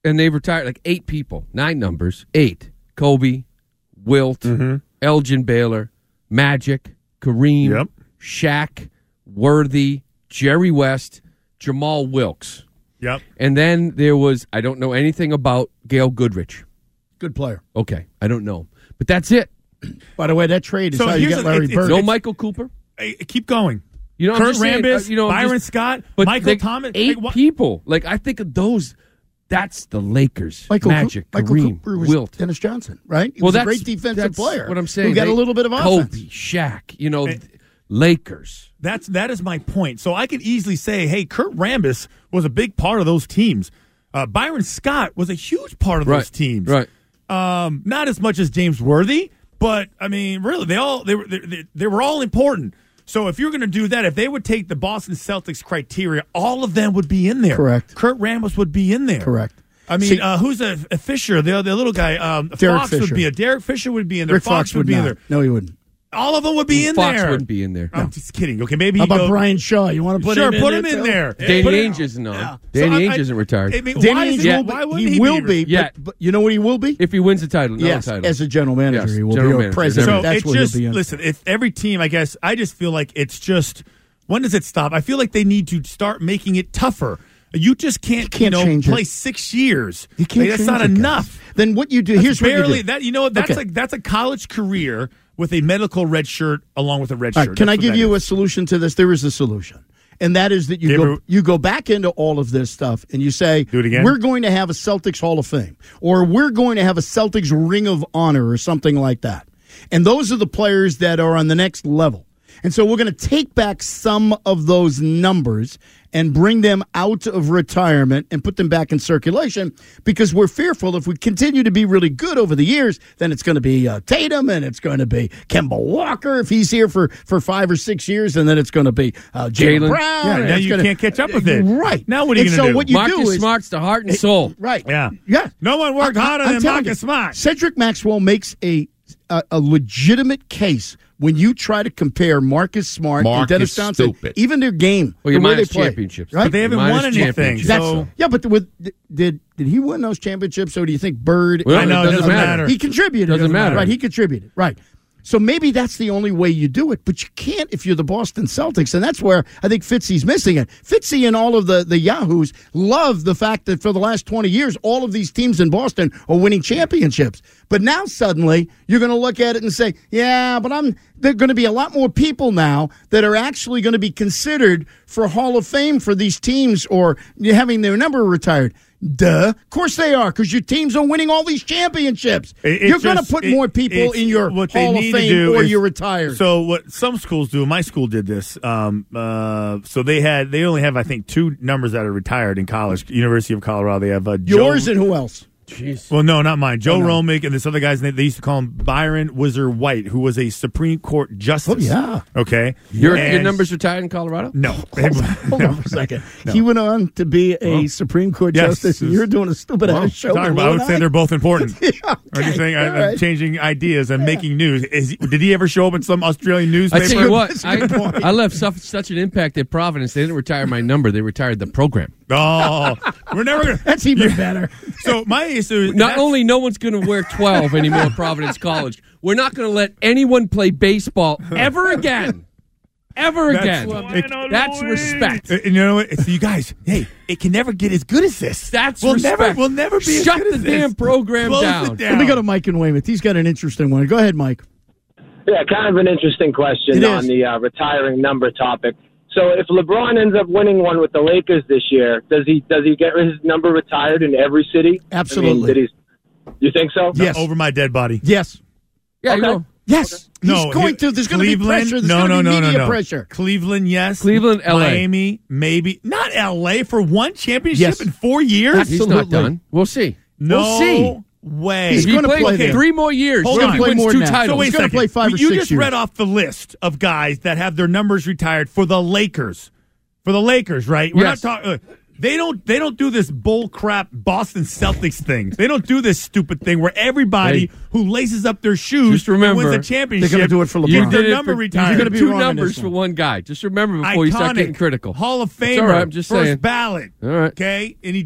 and they've retired like eight people, nine numbers, eight. Kobe, Wilt, Mm-hmm. Elgin Baylor, Magic, Kareem, Yep. Shaq, Worthy, Jerry West, Jamal Wilkes. Yep. And then there was, I don't know anything about Gail Goodrich. Good player. Okay, I don't know. But that's it. By the way, that trade is So how you here's get the- Larry it's- Bird. it's- No Michael Cooper? Hey, keep going. You know, I'm Kurt just saying, Rambis, uh, you know, I'm Byron just- Scott, but Michael they- Thomas. Eight Like, what- people. Like, I think of those. That's the Lakers. Michael Coo- Magic, Michael Kareem, Cooper was Wilt. Dennis Johnson, right? He well, was a that's great defensive that's player. What I'm saying, who got they- a little bit of Kobe, offense. Shaq, you know, Lakers. That's that is my point. So I could easily say, hey, Kurt Rambis was a big part of those teams. Uh, Byron Scott was a huge part of Right, those teams. right. Um, not as much as James Worthy, but I mean, really, they all they were they, they, they were all important. So if you're going to do that, if they would take the Boston Celtics criteria, all of them would be in there. Correct. Kurt Rambis would be in there. Correct. I mean, See- uh, who's a, a Fisher? The the little guy, um, Derek Fox Fisher. would be a Derek Fisher would be in there. Rick Fox, would, would be not. in there. No, he wouldn't. All of them would be in Fox there. wouldn't be in there. I'm just kidding. Okay, maybe How he'd about go- Brian Shaw? You want to put sure, him in put there him in too? there. Danny Put it- Ainge isn't on. Yeah. Danny So I- Ainge I- isn't retired. I mean, Danny why is Ainge he- will, why wouldn't he he will be? be, Yeah. but, but you know what he will be? If he wins the title, no yes, title. as a general manager, Yes, he will general be, or manager. president. So That's it's what just he'll be in. listen. If every team, I guess, I just feel like it's just when does it stop? I feel like they need to start making it tougher. You just can't, you, can't know, change it. play six years. You can't Like, that's change not it, guys. enough. Then what you do? That's Here's barely what you do. that. You know, that's Okay. like that's a college career with a medical red shirt along with a red All shirt. right, can That's I what give that you is. a solution to this? There is a solution. And that is that you Give go her- you go back into all of this stuff and you say, Do it again? we're going to have a Celtics Hall of Fame, or we're going to have a Celtics Ring of Honor, or something like that. And those are the players that are on the next level. And so we're going to take back some of those numbers and bring them out of retirement and put them back in circulation, because we're fearful if we continue to be really good over the years, then it's going to be uh, Tatum, and it's going to be Kemba Walker if he's here for, for five or six years, and then it's going to be uh, Jaylen Jalen. Brown. Yeah, and now it's you gonna- can't catch up with it. Right. Now what are you And gonna so do? what you Marcus do is, Smart's the heart and soul. right. Yeah, Yeah. No one worked harder I'm than telling Marcus you, Smart. Cedric Maxwell makes a, a a legitimate case when you try to compare Marcus Smart and Marcus Dennis Johnson, stupid. even their game, Well, you the way they minus play, championships. right? But they haven't Minus won anything. championships. That's So yeah, but with did did he win those championships, or do you think Bird? Well, I know, it doesn't, doesn't matter. matter. He contributed. Doesn't matter. Right, he contributed. Right. So maybe that's the only way you do it, but you can't if you're the Boston Celtics, and that's where I think Fitzy's missing it. Fitzy and all of the, the Yahoos love the fact that for the last twenty years, all of these teams in Boston are winning championships. But now suddenly you're going to look at it and say, yeah, but I'm there are going to be a lot more people now that are actually going to be considered for Hall of Fame for these teams, or having their number retired. Duh. Of course they are, because your teams are winning all these championships. It- it You're going to just- put it- more people it's- in your what they Hall of need to Fame, do or is- you're retired. So what some schools do, my school did this. Um, uh, so they had they only have I think two numbers that are retired in college. University of Colorado. They have uh, Yours Joe, and who else? Jeez. well, no, not mine. Joe Oh, no. Romick and this other guy's name. They used to call him Byron Whizzer White, who was a Supreme Court justice. Oh, yeah. Okay. Your, And- your number's retired in Colorado? No. Hold on for a second. He went on to be a Well, Supreme Court yes, justice, and it's- you're doing a stupid Well, ass show. talking with about, I would Lou say and they're both important. Yeah, Or okay, anything, I, all I'm right. changing ideas and making news. Is he, did he ever show up in some Australian I newspaper? tell you what, That's a I, good point. I left such, such an impact at Providence. They didn't retire my number; they retired the program. Oh, we're never gonna. That's even better. So my issue. Not that's- only no one's going to wear twelve anymore at Providence College, we're not going to let anyone play baseball ever again. Ever That's- again. it- That's respect. Uh, you know what? It's, you guys, hey, it can never get as good as this. That's we'll respect. never, we'll never be as Shut good the as this. damn program Close down. It down. Let me go to Mike in Weymouth. He's got an interesting one. Go ahead, Mike. Yeah, kind of an interesting question It on is. the uh, retiring number topic. So, if LeBron ends up winning one with the Lakers this year, does he does he get his number retired in every city? Absolutely. I mean, did he, you think so? Yes. Over my dead body. Yes. Yeah, you Okay. know, Yes. He's No, going he- to. There's going to be Cleveland? pressure. There's no, going to no, be no, media no, no. pressure. Cleveland, yes. Cleveland, L A. Miami, maybe. Not L A for one championship Yes. in four years. he's not Absolutely. done. We'll see. No We'll see. way. He's If he gonna plays play there. three more years, Hold if on. he Play wins more two than that. titles. So wait He's a gonna second. play five or you six just years. read off the list of guys that have their numbers retired for the Lakers. For the Lakers, right? We're Yes. not talking. Uh, they don't. They don't do this bull crap Boston Celtics thing. They don't do this stupid thing where everybody Hey. who laces up their shoes Just remember, and wins a they're championship. gonna do it for LeBron. Get You their did it number for, retired. You're gonna be two wrong on numbers this for one. one guy. Just remember before you start Iconic. getting critical. Hall of It's Famer. all right, I'm just first saying. ballot. All right. Okay, and he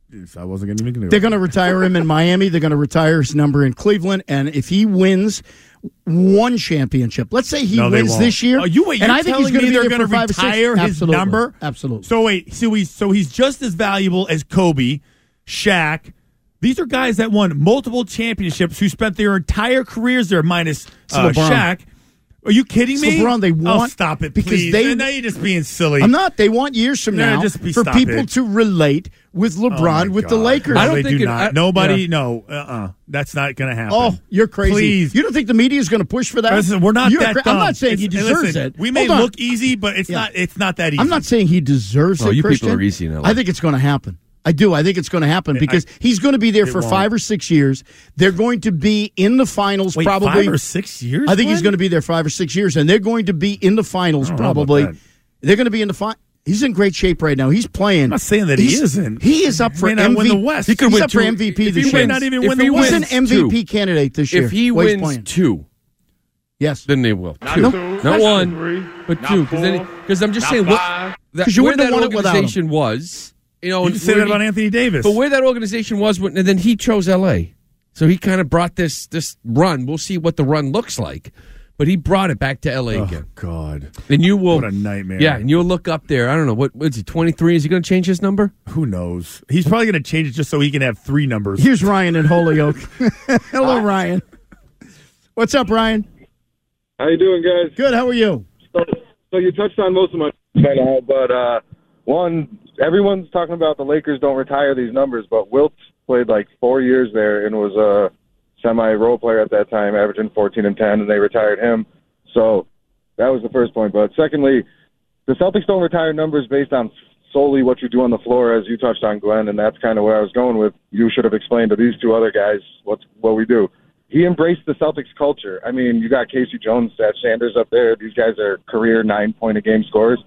I wasn't going to do it. They're going to retire him in Miami. They're going to retire his number in Cleveland. And if he wins one championship, let's say he no, wins this year. Oh, you wait, and you're I think telling he's me going they're to going to retire his Absolutely. number? Absolutely. So wait, so he's so he's just as valuable as Kobe, Shaq. These are guys that won multiple championships who spent their entire careers there, minus uh, Shaq. Are you kidding It's me? LeBron, they want oh, stop it, because please. they. Now you're just being silly. I'm not. They want years from No, now just be- for stop people it. to relate with LeBron Oh, with God. the Lakers. No, they do not. it- I- Nobody. yeah. No. Uh. uh That's not going to happen. Oh, you're crazy. Please. You don't think the media is going to push for that? Listen, we're not You're that cra- dumb. I'm not saying he It's- deserves listen, it. We may Hold on. look easy, but it's Yeah. not. It's not that easy. I'm not saying he deserves Oh, it, you people Christian. are easy in L A. I think it's going to happen. I do. I think it's going to happen because I- he's going to be there it for won't. five or six years. They're going to be in the finals Wait, probably. five or six years. I think he's Glenn? going to be there five or six years, and they're going to be in the finals I don't know about probably. that. They're going to be in the final. He's in great shape right now. He's playing. I'm not saying that he He's- isn't. He is up He for may not M V P. win the West. He He could he's win up for two- M V P if this he year. may not even if win he the He's West. an wins M V P two. candidate this year. If he Well, he's wins playing. two, yes, then they will. Not two. two, Not not one, three, but not two. Because four, I'm just not saying what five. that, 'Cause you where wouldn't have that won it without him. organization was. You know, You can say where that about he- Anthony Davis. But where that organization was, when, and then he chose L A. So he kind of brought this this run. We'll see what the run looks like. But he brought it back to L A Oh, again. God. And you will. What a nightmare. Yeah, and you'll look up there. I don't know. What is he, twenty-three? Is he going to change his number? Who knows? He's probably going to change it just so he can have three numbers. Here's Ryan in Holyoke. Hello, Ryan. What's up, Ryan? How you doing, guys? Good. How are you? So, so you touched on most of my by now, but uh, one, everyone's talking about the Lakers don't retire these numbers, but Wilt played like four years there and was a semi-role player at that time, averaging fourteen and ten, and they retired him. So that was the first point. But secondly, the Celtics don't retire numbers based on solely what you do on the floor, as you touched on, Glenn, and that's kind of where I was going with. You should have explained to these two other guys what's what we do. He embraced the Celtics culture. I mean, you got Casey Jones, Seth Sanders up there. These guys are career nine-point-a-game scorers.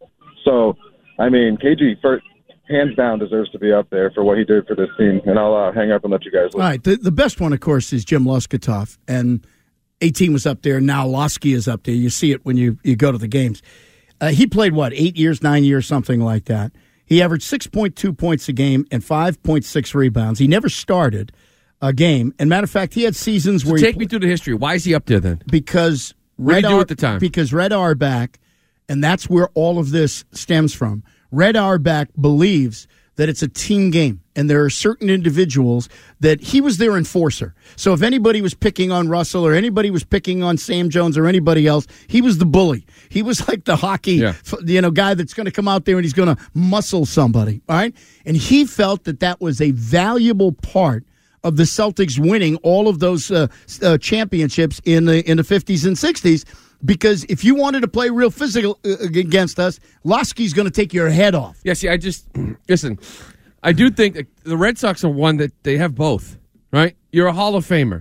So, I mean, K G, for, hands down, deserves to be up there for what he did for this team. And I'll uh, hang up and let you guys listen. All right. The, the best one, of course, is Jim Luskatov. And eighteen was up there. Now Losky is up there. You see it when you, you go to the games. Uh, he played, what, eight years, nine years, something like that. He averaged six point two points a game and five point six rebounds. He never started a game. And matter of fact, he had seasons So where take he, me through the history. Why is he up there then? because What did Red he do Ar- at the time? Because Red Auerbach, and that's where all of this stems from. Red Auerbach believes that it's a team game, and there are certain individuals that he was their enforcer. So if anybody was picking on Russell or anybody was picking on Sam Jones or anybody else, he was the bully. He was like the hockey, Yeah. you know, guy that's going to come out there and he's going to muscle somebody. All right, and he felt that that was a valuable part of the Celtics winning all of those uh, uh, championships in the in the fifties and sixties. Because if you wanted to play real physical uh, against us, Losky's going to take your head off. Yeah, see, I just listen. I do think that the Red Sox are one that they have both. Right? You're a Hall of Famer,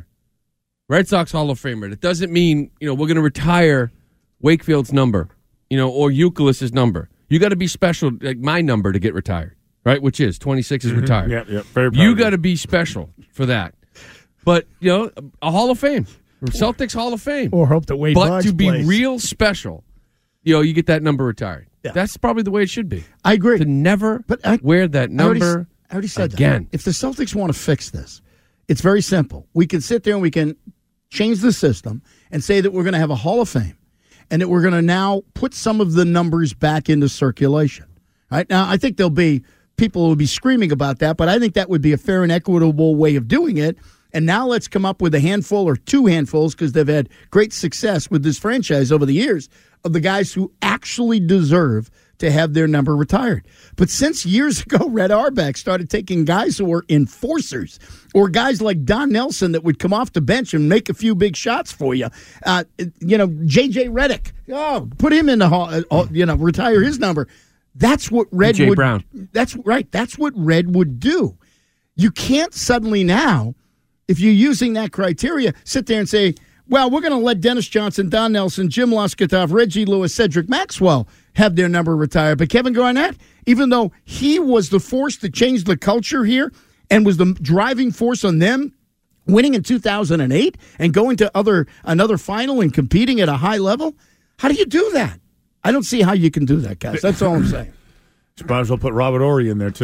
Red Sox Hall of Famer. That doesn't mean you know we're going to retire Wakefield's number, you know, or Euclid's number. You got to be special, like my number, to get retired. Right? Which is twenty-six is Mhm. retired. Yeah, yeah, very proud You of got you. to be special for that. But you know, a Hall of Fame, Celtics Hall of Fame, Or hope that Wade but Boggs to be plays. real special, you know, you get that number retired. That's probably the way it should be. I agree. To never But I, wear that I already, number I already said again. that. If the Celtics want to fix this, it's very simple. We can sit there and we can change the system and say that we're going to have a Hall of Fame and that we're going to now put some of the numbers back into circulation. Right now, I think there'll be people will be screaming about that, but I think that would be a fair and equitable way of doing it. And now let's come up with a handful or two handfuls, because they've had great success with this franchise over the years, of the guys who actually deserve to have their number retired. But since years ago, Red Auerbach started taking guys who were enforcers, or guys like Don Nelson that would come off the bench and make a few big shots for you. Uh, you know, J J Redick, oh, put him in the hall, uh, you know, retire his number. That's what Red Jay would. Brown. That's right. That's what Red would do. You can't suddenly now, if you're using that criteria, sit there and say, well, we're going to let Dennis Johnson, Don Nelson, Jim Luskatov, Reggie Lewis, Cedric Maxwell have their number retired. But Kevin Garnett, even though he was the force to change the culture here and was the driving force on them winning in two thousand eight and going to other another final and competing at a high level, how do you do that? I don't see how you can do that, guys. That's all I'm saying. You might as well put Robert Horry in there, too.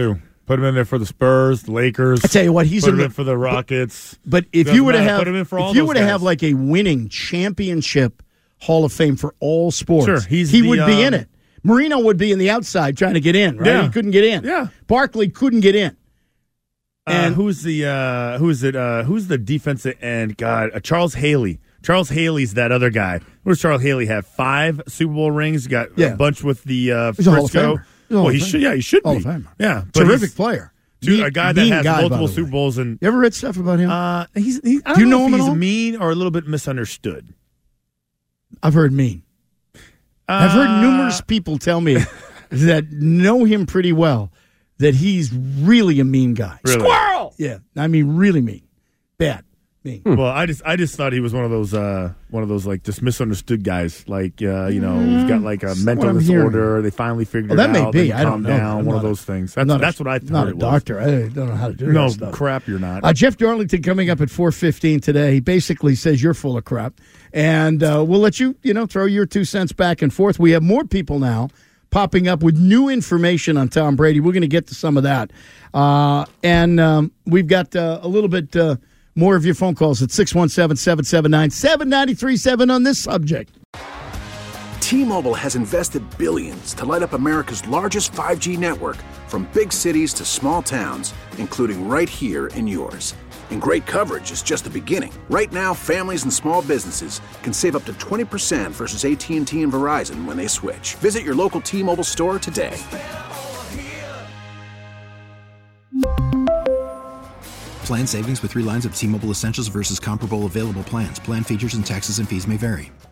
Put him in there for the Spurs, the Lakers. I tell you what, he's put in him the, in for the Rockets. But, but if Doesn't you were to matter. have, put him in for all if you those were to guys. have like a winning championship Hall of Fame for all sports, Sure, he's he the, would be in um, it. Marino would be in the outside trying to get in, right? Yeah. He couldn't get in. Yeah. Barkley couldn't get in. And uh, who's the uh, who's it? Uh, who's the defensive end? God, uh, Charles Haley. Charles Haley's that other guy. What does Charles Haley have? Five Super Bowl rings. Got Yeah. a bunch with the uh, He's a Hall of Frisco. Famer. He's a Hall Well, of he Famer. should. Yeah, he should Hall be. of Famer. Yeah, but Terrific he's- player. Dude, Mean- a guy that mean has guy, by multiple the way. Super Bowls and You ever read stuff about him? uh, he's. He, I don't Do you know, know if him at he's all? mean or a little bit misunderstood. I've heard mean. Uh, I've heard numerous people tell me that know him pretty well that he's really a mean guy. Really? Squirrel! Yeah, I mean really mean. Bad. Mean. Well, I just I just thought he was one of those uh, one of those like just misunderstood guys. Like uh, you know, he's got like a That's mental what I'm disorder. hearing. They finally figured Well, that it may out. be. then I don't calmed know. Down, I'm one of not a- those things. I'm That's, not a- that's what I thought not a it was. doctor. I don't know how to do No that stuff. crap, you're not. Uh, Jeff Darlington coming up at four fifteen today. He basically says you're full of crap. And uh, we'll let you, you know, throw your two cents back and forth. We have more people now popping up with new information on Tom Brady. We're going to get to some of that. Uh, and um, we've got uh, a little bit uh, more of your phone calls at six one seven, seven seven nine, seven nine three seven on this subject. T-Mobile has invested billions to light up America's largest five G network, from big cities to small towns, including right here in yours. And great coverage is just the beginning. Right now, families and small businesses can save up to twenty percent versus A T and T and Verizon when they switch. Visit your local T-Mobile store today. Plan savings with three lines of T-Mobile Essentials versus comparable available plans. Plan features and taxes and fees may vary.